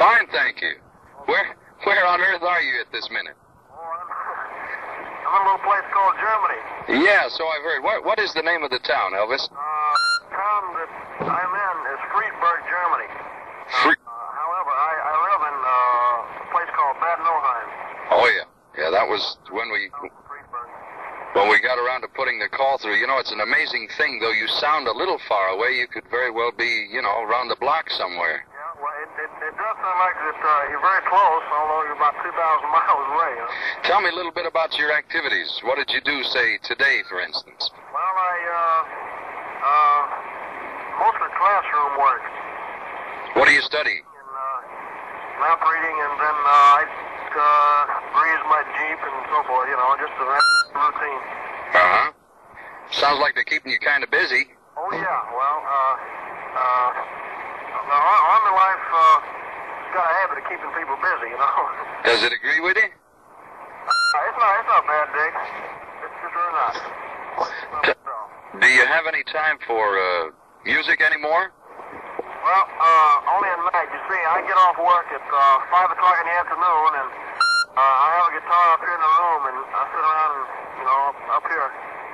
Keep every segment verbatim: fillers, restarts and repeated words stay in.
Fine, thank you. Where where on earth are you at this minute? Oh, I'm, I'm in a little place called Germany. Yeah, so I've heard. What what is the name of the town, Elvis? Uh, town that I'm in is Friedberg, Germany. Free- Uh, however, I, I live in uh, a place called Bad Nauheim. oh yeah, yeah. That was when we Friedberg. when we got around to putting the call through. You know, it's an amazing thing. Though you sound a little far away, you could very well be, you know, around the block somewhere. Yeah, well, it, it, it does sound like that uh, you're very close, although you're about two thousand miles away. You know? Tell me a little bit about your activities. What did you do, say, today, for instance? Well, I, uh, uh, mostly classroom work. What do you study? And, uh, map reading, and then uh, I uh, grease my Jeep and so forth, you know, just a routine. Uh-huh. Sounds like they're keeping you kind of busy. Oh, yeah, well, uh, uh, the ar- Army life, uh, has got a habit of keeping people busy, you know. Does it agree with you? Uh, it's not, it's not bad, Dick. It's just really not. It's not T- at all. do you have any time for uh, music anymore? Well, uh, only at night. You see, I get off work at uh, five o'clock in the afternoon, and uh, I have a guitar up here in the room, and I sit around, and, you know, up, up here.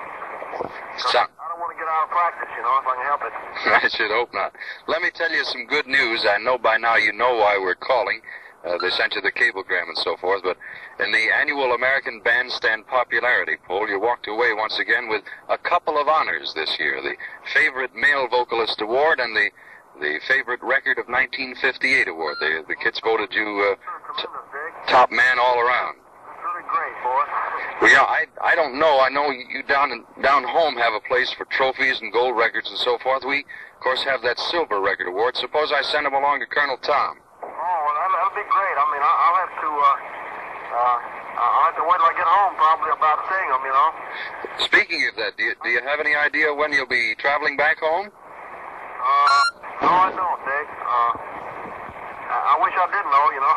So, I don't want to get out of practice, you know, if I can help it. I should hope not. Let me tell you some good news. I know by now you know why we're calling. Uh, they sent you the cablegram and so forth, but in the annual American Bandstand Popularity Poll, you walked away once again with a couple of honors this year. The Favorite Male Vocalist Award and the the Favorite Record of nineteen fifty-eight Award. The, the kids voted you uh, t- Tremendous, Dick. top man all around. It's really great, boy. Well, yeah, I I don't know. I know you down in, down home have a place for trophies and gold records and so forth. We, of course, have that Silver Record Award. Suppose I send them along to Colonel Tom. Oh, well, that'll, that'll be great. I mean, I- I'll have to, uh, uh, I'll have to wait till I get home, probably, about seeing them, you know. Speaking of that, do you, do you have any idea when you'll be traveling back home? Uh, no, I don't, Dick. Uh, I, I wish I did know, you know.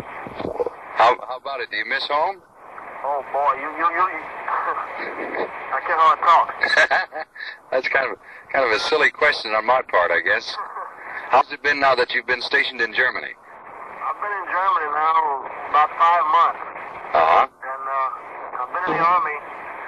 How how about it? Do you miss home? Oh, boy, you, you, you, you I can't hardly talk. That's kind of kind of a silly question on my part, I guess. How's it been now that you've been stationed in Germany? I've been in Germany now about five months, Uh-huh. and, uh, I've been in the Army,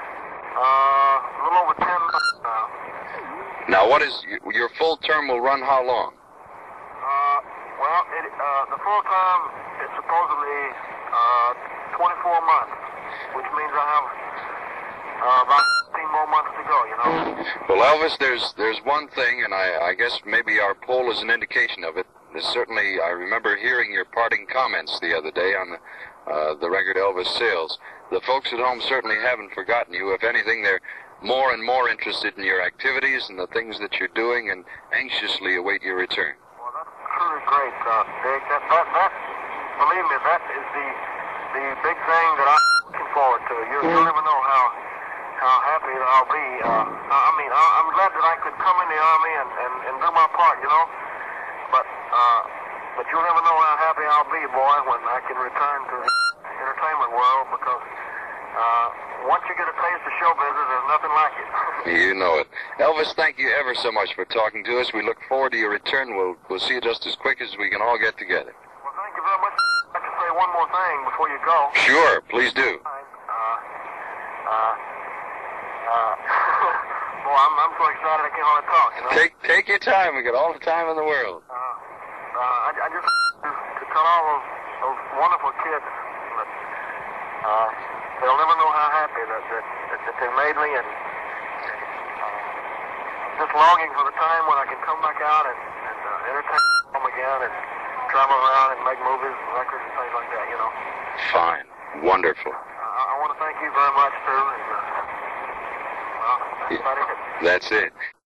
uh, a little over ten months now. Now, what is your full term will run how long? Uh, well, it, uh, the full time is supposedly, uh, twenty-four months, which means I have, uh, about fifteen more months to go, you know. Well, Elvis, there's there's one thing, and I, I guess maybe our poll is an indication of it. There's certainly, I remember hearing your parting comments the other day on the, uh, the record Elvis Sales. The folks at home certainly haven't forgotten you. If anything, they're more and more interested in your activities and the things that you're doing and anxiously await your return. Well, that's truly great, uh, Dick. That, that, that, believe me, that is the, the big thing that I'm looking forward to. You, you'll never know how, how happy I'll be. Uh, I mean, I, I'm glad that I could come in the Army and, and, and do my part, you know. But, uh, but you'll never know how happy I'll be, boy, when I can return to the entertainment world, because, uh, once you get a taste of show business, there's nothing like it. You know it. Elvis, thank you ever so much for talking to us. We look forward to your return. We'll, we'll see you just as quick as we can all get together. Well, thank you very much. I'd like to say one more thing before you go. Sure, please do. Uh, uh, uh, boy, I'm, I'm so excited I can't hardly talk, you know. Take take your time. We got all the time in the world. Uh, uh, I, I just to, to tell all those, those wonderful kids that uh, they'll never know how happy that that, that, that they made me, and uh, I'm just longing for the time when I can come back out and, and uh, entertain them again and travel around and make movies and records and things like that, you know. Fine. Wonderful. Uh, I, I want to thank you very much, too, and uh, well, that's about it. That's it.